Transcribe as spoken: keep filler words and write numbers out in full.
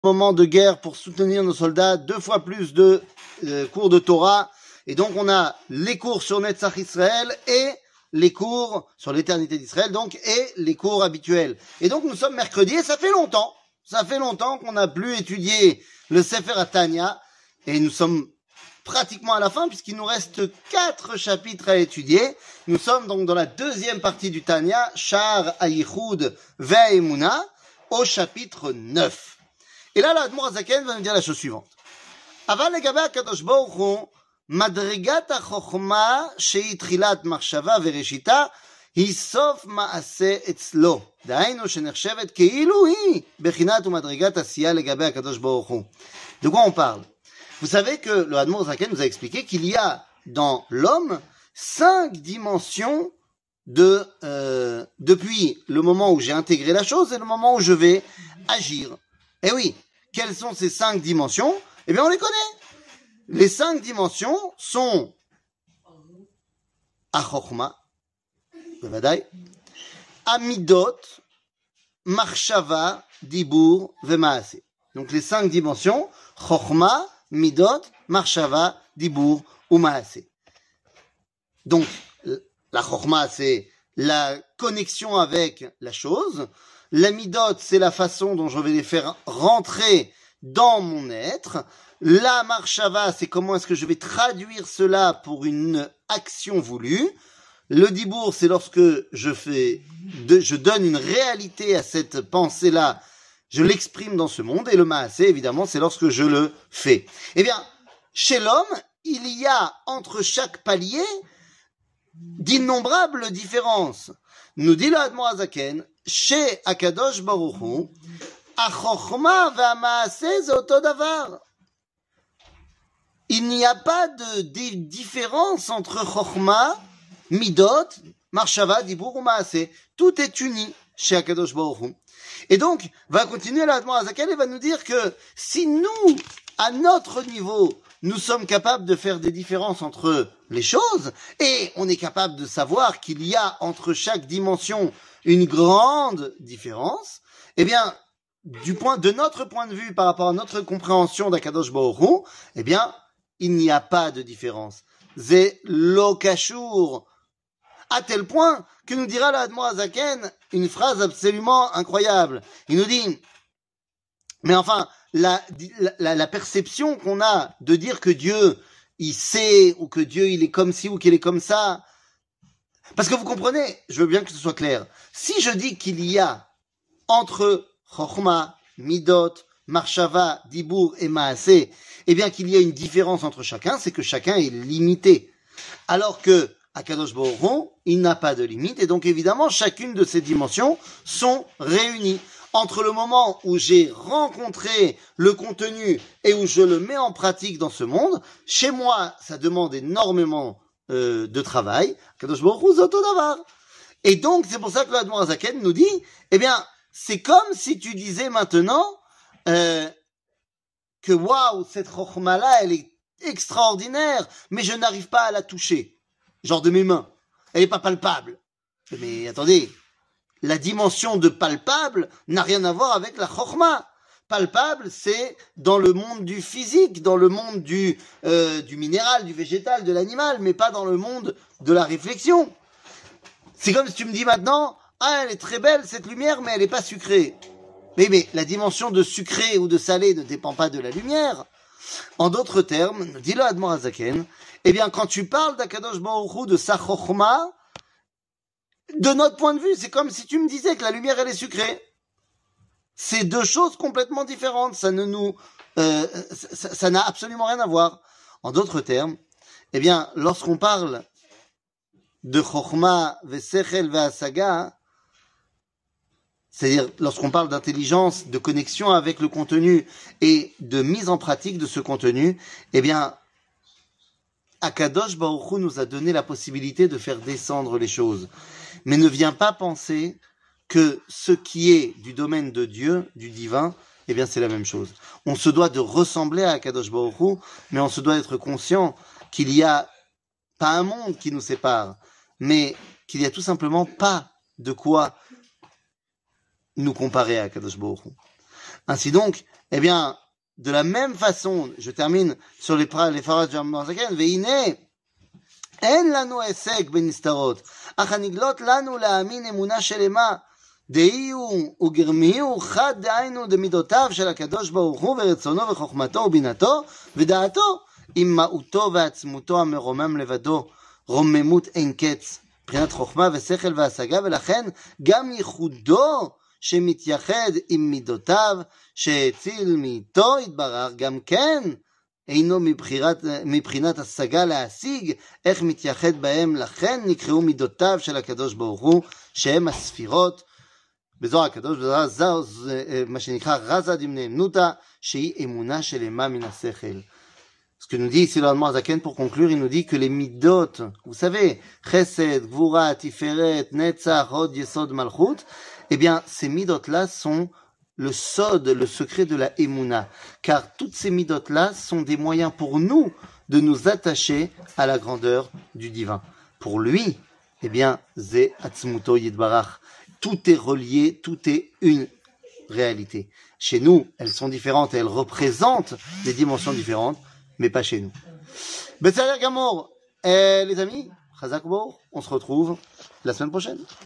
moment de guerre pour soutenir nos soldats, deux fois plus de euh, cours de Torah. Et donc, on a les cours sur Netzach Israël et les cours sur l'éternité d'Israël, donc, et les cours habituels. Et donc, nous sommes mercredi et ça fait longtemps. Ça fait longtemps qu'on n'a plus étudié le Sefer HaTanya et nous sommes pratiquement à la fin puisqu'il nous reste quatre chapitres à étudier. Nous sommes donc dans la deuxième partie du Tanya, Sha'ar HaYichud Ve'Emunah, au chapitre neuf. Et là, l'Admor HaZaken va nous dire la chose suivante. Aval legabe HaKadosh Baruch Hu, מדרגת החוכמה שהיא תחילת מחשבה וראשיתה היא סוף מעשה אצלו. דהיינו שנחשבת כאילו היא בחינת ומדרגת עשייה לגבי הקדוש ברוך הוא. De quoi on parle? Vous savez que le Admor HaZaken nous a expliqué qu'il y a dans l'homme cinq dimensions de euh, depuis le moment où j'ai intégré la chose et le moment où je vais agir. Et oui, quelles sont ces cinq dimensions? Eh bien, on les connaît. Les cinq dimensions sont Achokma, Bevadai, Amidot, Marshava, Dibur, Vemaase. Donc les cinq dimensions, Chokma, Midot, Marshava, Dibur ou Maase. Donc la Chokma, c'est la connexion avec la chose. La Midot, c'est la façon dont je vais les faire rentrer dans mon être. La marshava, c'est comment est-ce que je vais traduire cela pour une action voulue. Le dibour, c'est lorsque je fais, de, je donne une réalité à cette pensée-là, je l'exprime dans ce monde. Et le maasé, évidemment, c'est lorsque je le fais. Eh bien, chez l'homme, il y a entre chaque palier d'innombrables différences. Nous dit le Admor HaZaken, chez Akadosh Baruch Hu, Achochma v'amaasé c'est oto davar. Il n'y a pas de, de différence entre Chochma, Midot, Marshava, Dibur ou Maase. Tout est uni chez Akadosh Baruch Hu. Et donc, va continuer l'Admor HaZaken et va nous dire que si nous, à notre niveau, nous sommes capables de faire des différences entre les choses, et on est capable de savoir qu'il y a entre chaque dimension une grande différence, eh bien, du point, de notre point de vue par rapport à notre compréhension d'Akadosh Baruch Hu, eh bien, il n'y a pas de différence. Ze lo kashur. À tel point que nous dira l'Admor HaZaken une phrase absolument incroyable. Il nous dit, mais enfin, la, la, la perception qu'on a de dire que Dieu, il sait, ou que Dieu, il est comme ci, ou qu'il est comme ça. Parce que vous comprenez, je veux bien que ce soit clair. Si je dis qu'il y a entre Chochma, Midot, Marshava, Dibur et Maasé, eh bien qu'il y a une différence entre chacun, c'est que chacun est limité. Alors que Akadosh Baruch Hu, il n'a pas de limite, et donc évidemment chacune de ces dimensions sont réunies. Entre le moment où j'ai rencontré le contenu et où je le mets en pratique dans ce monde, chez moi, ça demande énormément euh, de travail. Akadosh Baruch Hu, c'est oto davar. Et donc c'est pour ça que l'Admor HaZaken nous dit, eh bien, c'est comme si tu disais maintenant euh, que waouh, cette chokhmah-là, elle est extraordinaire, mais je n'arrive pas à la toucher. Genre de mes mains. Elle est pas palpable. Mais attendez, la dimension de palpable n'a rien à voir avec la chokhmah. Palpable, c'est dans le monde du physique, dans le monde du, euh, du minéral, du végétal, de l'animal, mais pas dans le monde de la réflexion. C'est comme si tu me dis maintenant, ah, elle est très belle cette lumière, mais elle n'est pas sucrée. Mais, mais la dimension de sucré ou de salé ne dépend pas de la lumière. En d'autres termes, dit le Admor HaZaken, eh bien, quand tu parles d'Akadosh Baruch Hu, de sa chokhmah, de notre point de vue, c'est comme si tu me disais que la lumière, elle est sucrée. C'est deux choses complètement différentes. Ça ne nous, euh, ça, ça n'a absolument rien à voir. En d'autres termes, eh bien, lorsqu'on parle de chokhmah, vesechel, vehasaga, c'est-à-dire lorsqu'on parle d'intelligence, de connexion avec le contenu et de mise en pratique de ce contenu, eh bien, Akadosh Baruch Hu nous a donné la possibilité de faire descendre les choses. Mais ne viens pas penser que ce qui est du domaine de Dieu, du divin, eh bien c'est la même chose. On se doit de ressembler à Akadosh Baruch Hu, mais on se doit être conscient qu'il y a pas un monde qui nous sépare, mais qu'il y a tout simplement pas de quoi nous comparer à Akadosh Baruch Hu. Ainsi donc, Eh bien, de la même façon, je termine sur les les phrases de Admor Zaken, Veine, en lanu esek benistarot, ach haniglot lanu להאמין אמונה שלמה, דהיו וגרמיהו חד דהיינו דמידותיו של הקדוש ברוך הוא ורצונו וחוכמתו ובינתו ודעתו, עם מהותו ועצמותו המרומם לבדו, רוממות אין קץ, מבחינת חוכמה ושכל והשגה, ולכן גם ייחודו שמתייחד עם מידותיו, שהציל מאיתו יתברך, גם כן אינו מבחינת, מבחינת השגה להשיג איך מתייחד בהם, לכן נקראו מידותיו של הקדוש ברוך הוא, שהם הספירות, בזוהר הקדוש, בזוהר זר, מה שנקרא רזה דמנאמנותא, שהיא אמונה שלמה מן השכל. Ce que nous dit ici l'Admor Zaken pour conclure, il nous dit que les midot, vous savez, Chesed, Gvura, Tiferet, Netzach, Hod, Yesod, Malchut, eh bien, ces midot-là sont le sod, le secret de la Emouna. Car toutes ces midot-là sont des moyens pour nous de nous attacher à la grandeur du divin. Pour lui, eh bien, Ze Atzmuto Yidbarach. Tout est relié, tout est une réalité. Chez nous, elles sont différentes et elles représentent des dimensions différentes, mais pas chez nous. Besser Gamour, les amis, Chazak Bour, on se retrouve la semaine prochaine.